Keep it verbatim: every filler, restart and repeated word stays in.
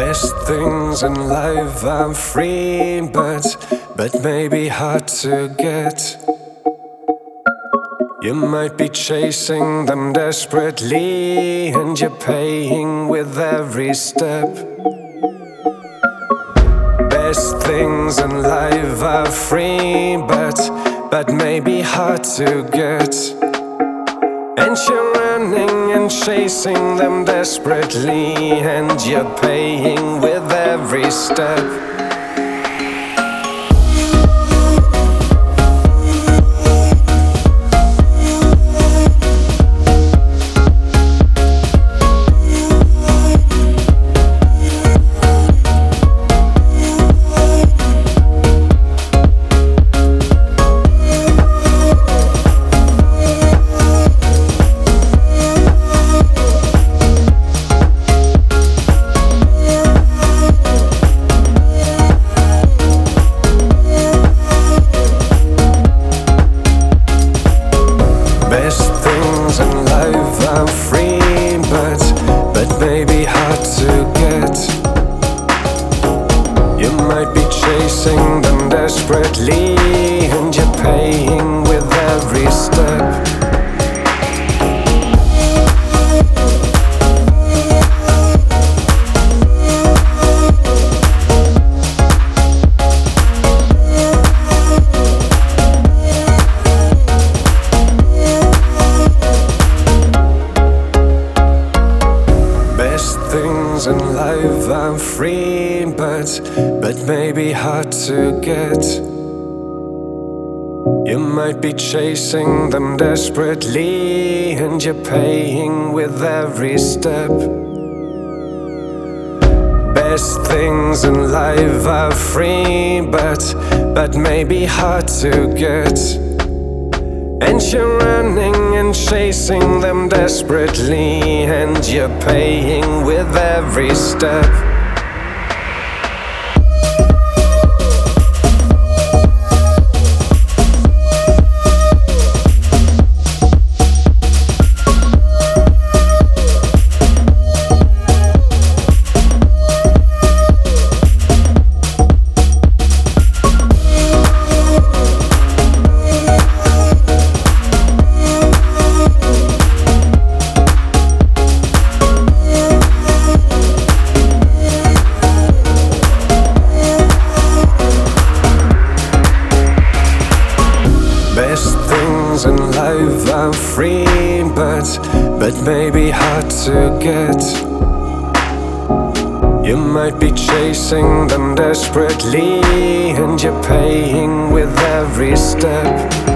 Best things in life are free, but but maybe hard to get. You might be chasing them desperately, and you're paying with every step. Best things in life are free, but but maybe hard to get. And you're running and chasing them desperately, and you're paying with every step. Best things in life are free, but but maybe hard to get. You might be chasing them desperately, and you're paying with every step. Things in life are free, but but maybe hard to get. You might be chasing them desperately, and you're paying with every step. Best things in life are free, but but maybe hard to get. And you're running and chasing them desperately, and you're paying with every step. Best things in life are free, but but maybe hard to get. You might be chasing them desperately, and you're paying with every step.